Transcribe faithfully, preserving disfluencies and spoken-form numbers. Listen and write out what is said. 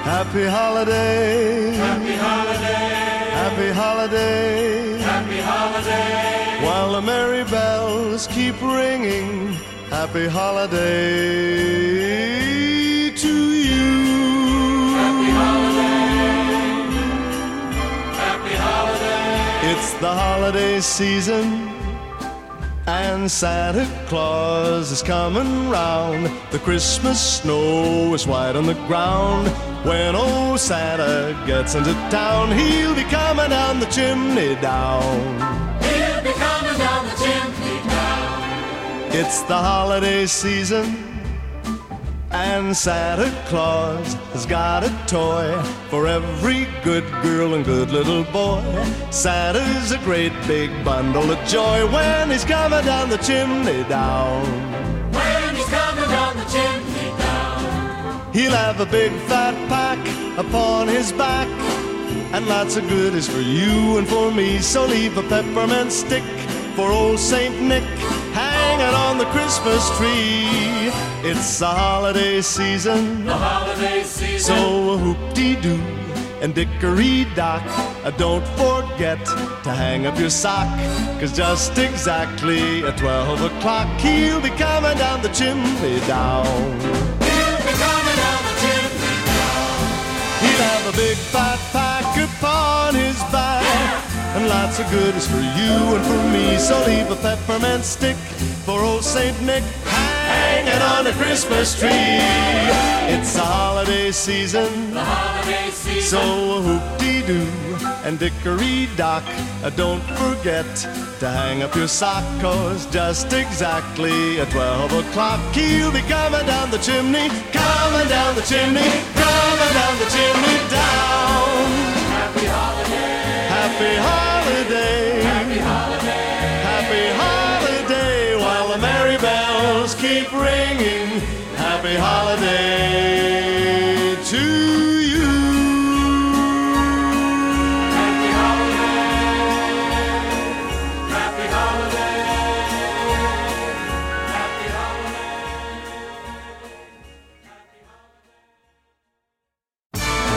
Happy holiday, Happy holiday, happy holiday, happy holiday. while the merry bells keep ringing. Happy holiday to you. Happy holiday, happy holiday. It's the holiday season, and Santa Claus is coming round. The Christmas snow is white on the ground. When old Santa gets into town, he'll be coming down the chimney down. He'll be coming down the chimney down. It's the holiday season, and Santa Claus has got a toy for every good girl and good little boy. Santa's a great big bundle of joy when he's coming down the chimney down. When he's coming down the chimney down. He'll have a big fat pack upon his back, and lots of goodies for you and for me. So leave a peppermint stick for old Saint Nick hanging on the Christmas tree. It's the holiday season, The holiday season. so whoop-dee-doo and dickory-dock, uh, don't forget to hang up your sock, 'cause just exactly at twelve o'clock he'll be coming down the chimney down. He'll be coming down the chimney down. He'll have a big fat pack upon his back, and lots of goodies for you and for me. So leave a peppermint stick for old Saint Nick hanging on the Christmas tree. It's the holiday season, The holiday season. so whoop-dee-doo and dickory-dock, uh, don't forget to hang up your sock, 'cause just exactly at twelve o'clock he'll be coming down the chimney, coming down the chimney, coming down the chimney down. Happy holiday, Happy holiday, happy holiday. happy holiday, while the merry bells keep ringing. Happy holiday.